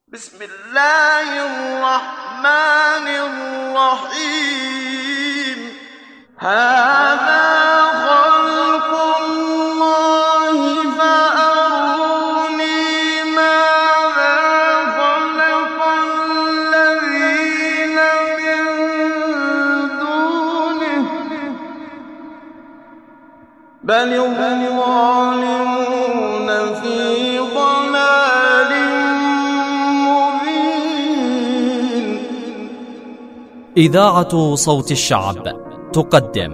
بسم الله الرحمن الرحيم. هذا خلق الله فأروني ماذا خلق الذين من دونه بل الظالمون في ضلال مبين. إذاعة صوت الشعب تقدم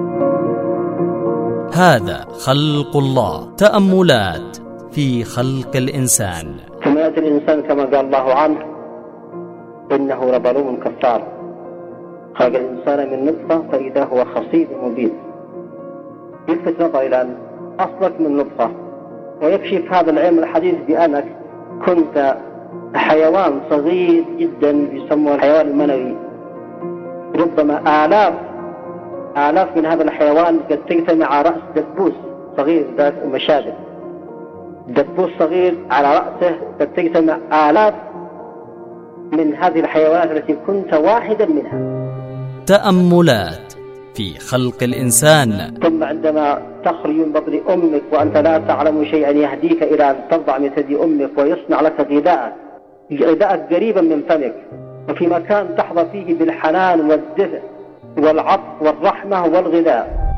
هذا خلق الله، تأملات في خلق الإنسان. ثم يأتي الإنسان كما قال الله عنه إنه لظلوم كفار. خلق الإنسان من نطفة فإذا هو خصيب مبين. يلفت نظر إلى أن أصلك من نطفة، ويكشف هذا العلم الحديث بأنك كنت حيوان صغير جدا يسموه الحيوان المنوي. ربما آلاف من هذا الحيوان قد تجتمع على رأس دبوس صغير ذات مشابه. دبوس صغير على رأسه قد تجتمع آلاف من هذه الحيوانات التي كنت واحدا منها. تأملات في خلق الإنسان. ثم عندما تخرج من بطن أمك وأنت لا تعلم شيئا يهديك إلى أن تضع من ثدي أمك ويصنع لك غذاءك قريبا من فمك، وفي مكان تحظى فيه بالحنان والدفء والعطف والرحمة والغذاء.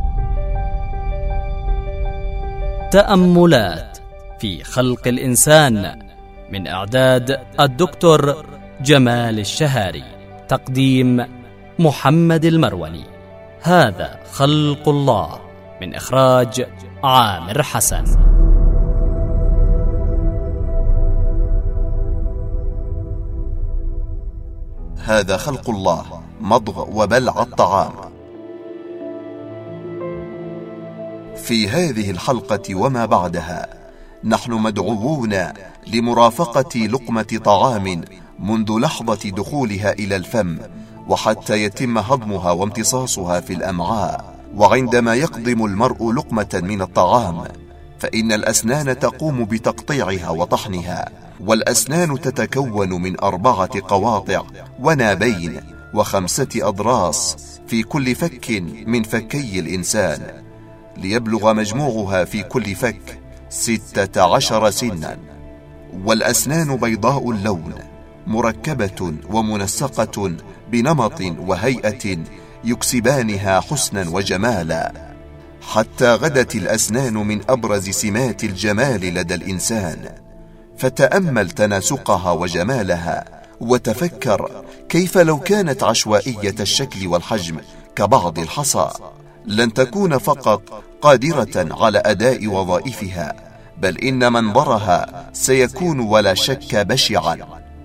تأملات في خلق الإنسان من إعداد الدكتور جمال الشهاري، تقديم محمد المروني. هذا خلق الله من إخراج عامر حسن. هذا خلق الله، مضغ وبلع الطعام. في هذه الحلقة وما بعدها نحن مدعوون لمرافقة لقمة طعام منذ لحظة دخولها إلى الفم وحتى يتم هضمها وامتصاصها في الأمعاء. وعندما يقضم المرء لقمة من الطعام فإن الأسنان تقوم بتقطيعها وطحنها، والأسنان تتكون من 4 قواطع ونابين و5 أضراس في كل فك من فكي الإنسان، ليبلغ مجموعها في كل فك 16 سنا. والأسنان بيضاء اللون، مركبة ومنسقة بنمط وهيئة يكسبانها حسنا وجمالا، حتى غدت الأسنان من أبرز سمات الجمال لدى الإنسان. فتأمل تناسقها وجمالها، وتفكر كيف لو كانت عشوائية الشكل والحجم كبعض الحصى لن تكون فقط قادرة على أداء وظائفها، بل إن منظرها سيكون ولا شك بشعا.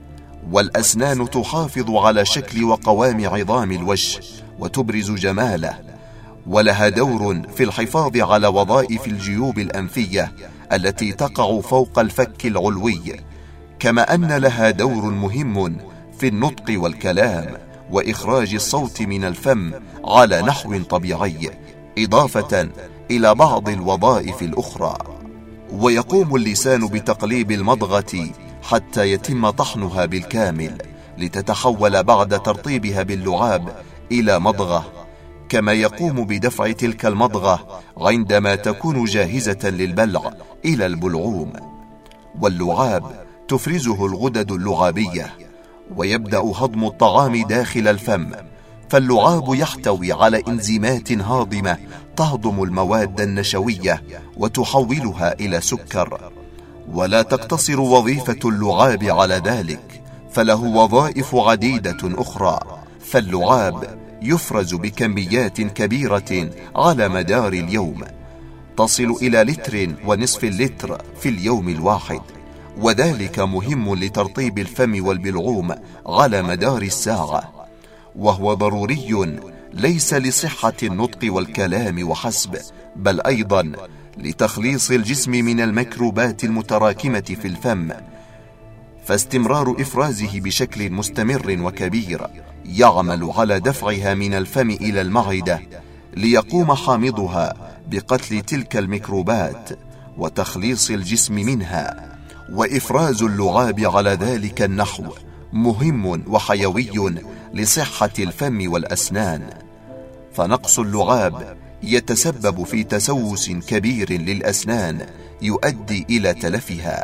والأسنان تحافظ على شكل وقوام عظام الوجه وتبرز جماله، ولها دور في الحفاظ على وظائف الجيوب الأنفية التي تقع فوق الفك العلوي، كما أن لها دور مهم في النطق والكلام وإخراج الصوت من الفم على نحو طبيعي، إضافة إلى بعض الوظائف الأخرى. ويقوم اللسان بتقليب المضغة حتى يتم طحنها بالكامل، لتتحول بعد ترطيبها باللعاب إلى مضغة، كما يقوم بدفع تلك المضغة عندما تكون جاهزة للبلع إلى البلعوم. واللعاب تفرزه الغدد اللعابية، ويبدأ هضم الطعام داخل الفم. فاللعاب يحتوي على إنزيمات هاضمة تهضم المواد النشوية وتحولها إلى سكر. ولا تقتصر وظيفة اللعاب على ذلك، فله وظائف عديدة أخرى. فاللعاب يفرز بكميات كبيرة على مدار اليوم، تصل إلى 1.5 لتر في اليوم الواحد، وذلك مهم لترطيب الفم والبلعوم على مدار الساعة. وهو ضروري ليس لصحة النطق والكلام وحسب، بل أيضا لتخليص الجسم من الميكروبات المتراكمة في الفم. فاستمرار إفرازه بشكل مستمر وكبير يعمل على دفعها من الفم إلى المعدة، ليقوم حامضها بقتل تلك الميكروبات وتخليص الجسم منها. وإفراز اللعاب على ذلك النحو مهم وحيوي لصحة الفم والأسنان، فنقص اللعاب يتسبب في تسوس كبير للأسنان يؤدي إلى تلفها،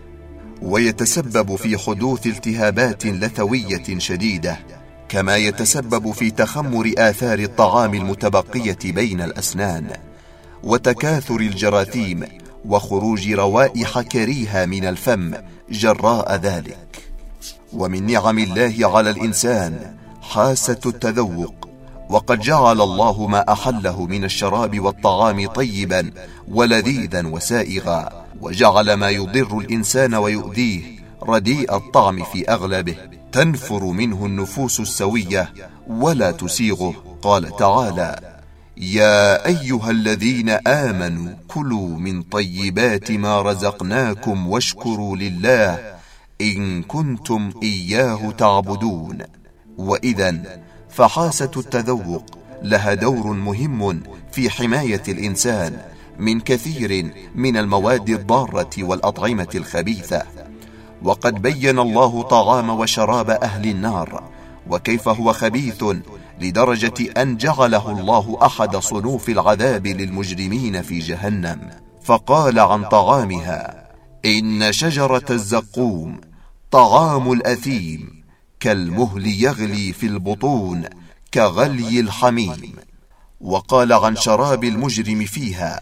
ويتسبب في حدوث التهابات لثوية شديدة، كما يتسبب في تخمر آثار الطعام المتبقية بين الأسنان، وتكاثر الجراثيم، وخروج روائح كريهة من الفم جراء ذلك. ومن نعم الله على الإنسان حاسة التذوق، وقد جعل الله ما أحله من الشراب والطعام طيبا ولذيذا وسائغا، وجعل ما يضر الإنسان ويؤذيه رديء الطعم في أغلبه، تنفر منه النفوس السوية ولا تسيغه. قال تعالى: يا أيها الذين آمنوا كلوا من طيبات ما رزقناكم واشكروا لله إن كنتم إياه تعبدون. وإذن فحاسة التذوق لها دور مهم في حماية الإنسان من كثير من المواد الضارة والأطعمة الخبيثة. وقد بين الله طعام وشراب أهل النار وكيف هو خبيث لدرجة أن جعله الله أحد صنوف العذاب للمجرمين في جهنم، فقال عن طعامها: إن شجرة الزقوم طعام الأثيم كالمهل يغلي في البطون كغلي الحميم. وقال عن شراب المجرم فيها: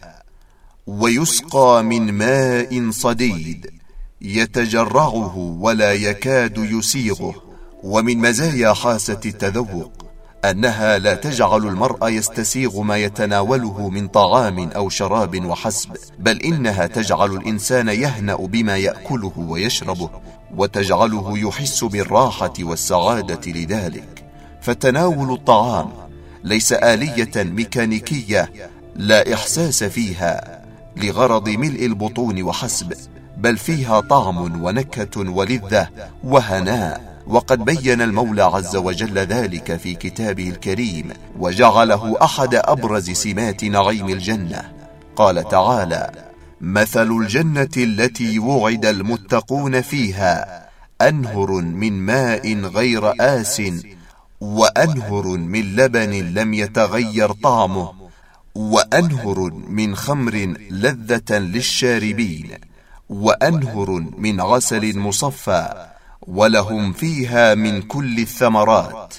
ويسقى من ماء صديد يتجرعه ولا يكاد يسيغه. ومن مزايا حاسة التذوق أنها لا تجعل المرء يستسيغ ما يتناوله من طعام أو شراب وحسب، بل إنها تجعل الإنسان يهنأ بما يأكله ويشربه، وتجعله يحس بالراحة والسعادة لذلك. فتناول الطعام ليس آلية ميكانيكية لا إحساس فيها لغرض ملء البطون وحسب، بل فيها طعم ونكهة ولذة وهناء. وقد بين المولى عز وجل ذلك في كتابه الكريم، وجعله أحد أبرز سمات نعيم الجنة. قال تعالى: مثل الجنة التي وعد المتقون فيها أنهر من ماء غير آس وأنهر من لبن لم يتغير طعمه وأنهر من خمر لذة للشاربين وأنهر من عسل مصفى ولهم فيها من كل الثمرات.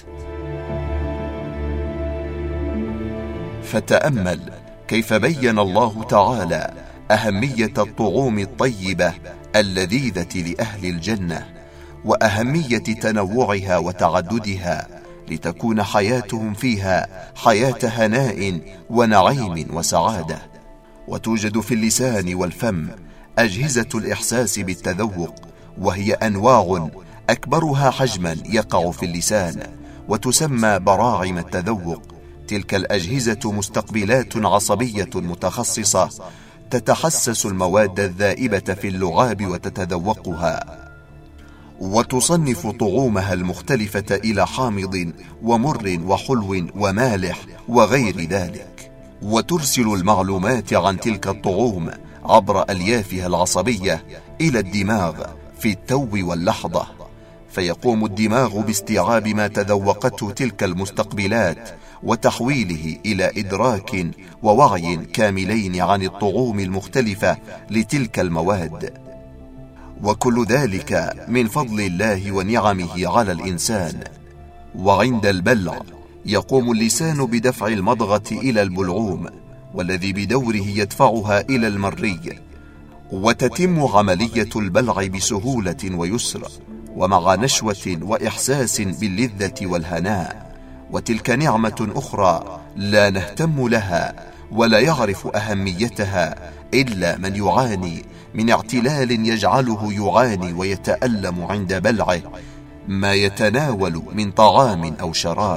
فتأمل كيف بين الله تعالى أهمية الطعوم الطيبة اللذيذة لأهل الجنة، وأهمية تنوعها وتعددها، لتكون حياتهم فيها حياة هناء ونعيم وسعادة. وتوجد في اللسان والفم أجهزة الإحساس بالتذوق، وهي أنواع أكبرها حجما يقع في اللسان، وتسمى براعم التذوق. تلك الأجهزة مستقبلات عصبية متخصصة تتحسس المواد الذائبة في اللعاب وتتذوقها، وتصنف طعومها المختلفة إلى حامض ومر وحلو ومالح وغير ذلك، وترسل المعلومات عن تلك الطعوم عبر أليافها العصبية إلى الدماغ في التو واللحظة، فيقوم الدماغ باستيعاب ما تذوقته تلك المستقبلات وتحويله إلى إدراك ووعي كاملين عن الطعوم المختلفة لتلك المواد. وكل ذلك من فضل الله ونعمه على الإنسان. وعند البلع يقوم اللسان بدفع المضغة إلى البلعوم، والذي بدوره يدفعها إلى المري، وتتم عملية البلع بسهولة ويسر، ومع نشوة وإحساس باللذة والهناء. وتلك نعمة أخرى لا نهتم لها ولا يعرف أهميتها إلا من يعاني من اعتلال يجعله يعاني ويتألم عند بلعه ما يتناول من طعام أو شراب.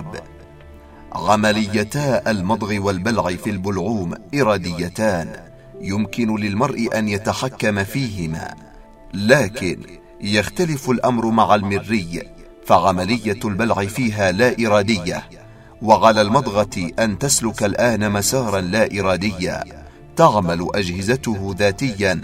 عمليتا المضغ والبلع في البلعوم إراديتان، يمكن للمرء أن يتحكم فيهما، لكن يختلف الأمر مع المري، فعملية البلع فيها لا إرادية، وعلى المضغة أن تسلك الآن مسارا لا إراديا تعمل أجهزته ذاتيا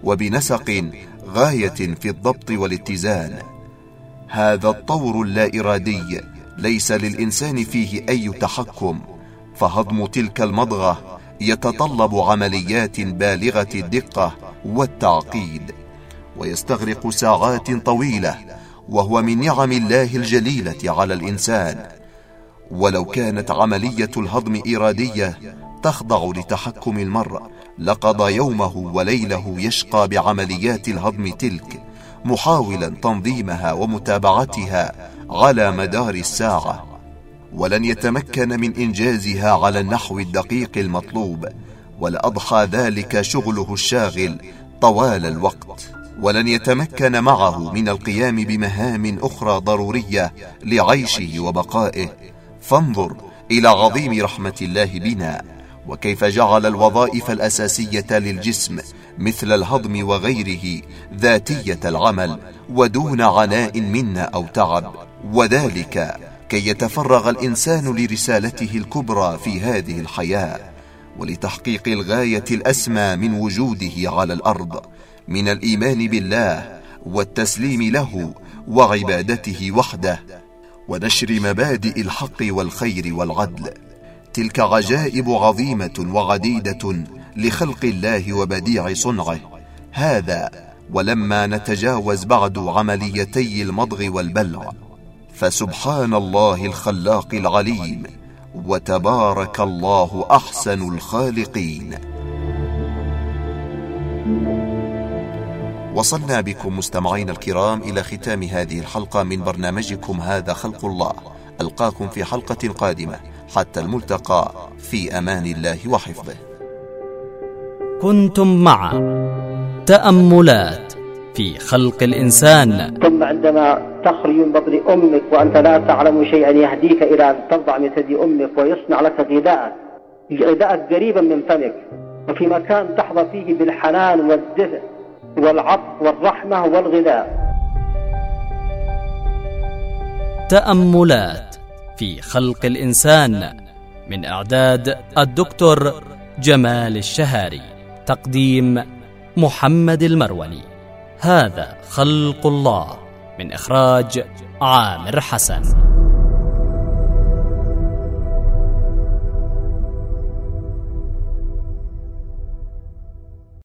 وبنسق غاية في الضبط والاتزان. هذا الطور اللا إرادي ليس للإنسان فيه أي تحكم، فهضم تلك المضغة يتطلب عمليات بالغة الدقة والتعقيد، ويستغرق ساعات طويلة، وهو من نعم الله الجليلة على الإنسان. ولو كانت عملية الهضم إرادية تخضع لتحكم المرء لقضى يومه وليله يشقى بعمليات الهضم تلك، محاولا تنظيمها ومتابعتها على مدار الساعة، ولن يتمكن من إنجازها على النحو الدقيق المطلوب، ولأضحى ذلك شغله الشاغل طوال الوقت، ولن يتمكن معه من القيام بمهام أخرى ضرورية لعيشه وبقائه. فانظر إلى عظيم رحمة الله بنا، وكيف جعل الوظائف الأساسية للجسم مثل الهضم وغيره ذاتية العمل ودون عناء منا أو تعب، وذلك كي يتفرغ الإنسان لرسالته الكبرى في هذه الحياة، ولتحقيق الغاية الأسمى من وجوده على الأرض، من الإيمان بالله والتسليم له وعبادته وحده، ونشر مبادئ الحق والخير والعدل. تلك عجائب عظيمة وعديدة لخلق الله وبديع صنعه. هذا ولما نتجاوز بعد عمليتي المضغ والبلع، فسبحان الله الخلاق العليم، وتبارك الله أحسن الخالقين. وصلنا بكم مستمعين الكرام إلى ختام هذه الحلقة من برنامجكم هذا خلق الله. ألقاكم في حلقة قادمة، حتى الملتقى، في أمان الله وحفظه. كنتم مع تأملات في خلق الإنسان. ثم عندما تخرج من بطن أمك وأنت لا تعلم شيئا يهديك إلى أن ترضع من ثدي أمك ويصنع لك غذاءك قريبا من فمك، وفي مكان تحظى فيه بالحنان والدفء والعطف والرحمة والغذاء. تأملات في خلق الإنسان، من إعداد الدكتور جمال الشهاري، تقديم محمد المروني. هذا خلق الله، من إخراج عامر حسن.